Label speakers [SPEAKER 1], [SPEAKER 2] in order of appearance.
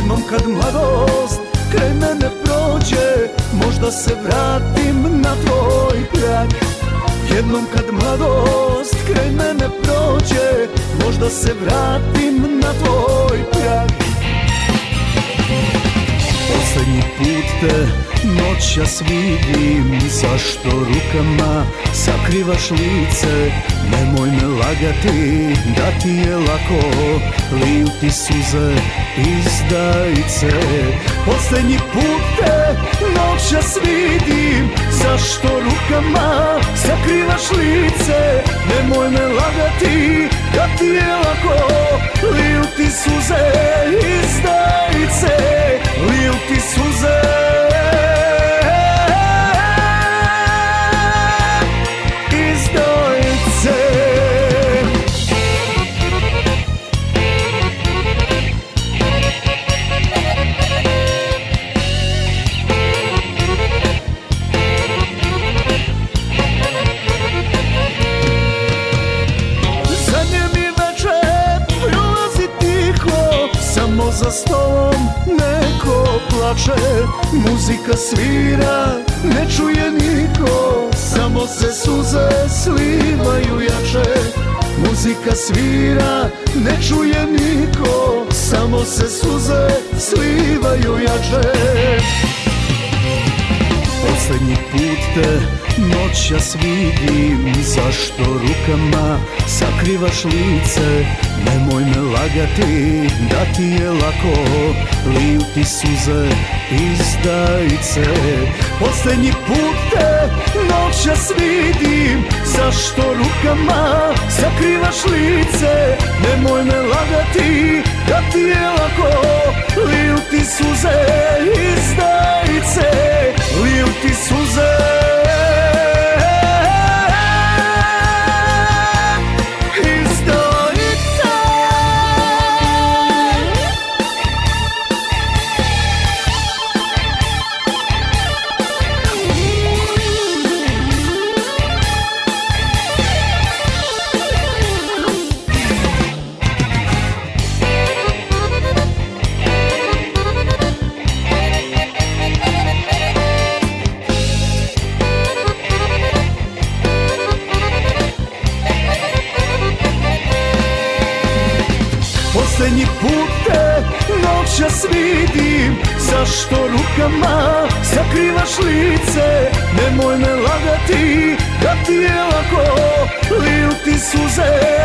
[SPEAKER 1] Jednom kad mladost kraj mene prođe, možda se vratim na tvoj prag. Jednom kad mladost kraj mene prođe, možda se vratim na tvoj prag. Poslednji put te noćas vidim, zašto rukama sakrivaš lice? Nemoj me lagati da ti je lako, liju ti suze izdajice. Poslednji put te noćas vidim, zašto rukama sakrivaš lice? Nemoj me lagati da ti je lako, liju ti suze izdajice, liju ti suze. Za stolom neko plače, muzika svira, ne čuje niko, samo se suze slivaju jače. Muzika svira, ne čuje niko, samo se suze slivaju jače. Poslednji put te noćas vidim, zašto rukama sakrivaš lice? Nemoj me lagati da ti je lako, liju ti suze izdajice. Poslednji put te noćas vidim, zašto rukama sakrivaš lice? Nemoj me lagati da ti je lako, liju ti suze izdajice, liju ti suze. Poslednji put te noćas vidim, zašto rukama sakrivaš lice? Nemoj me lagati da ti je lako, liju ti suze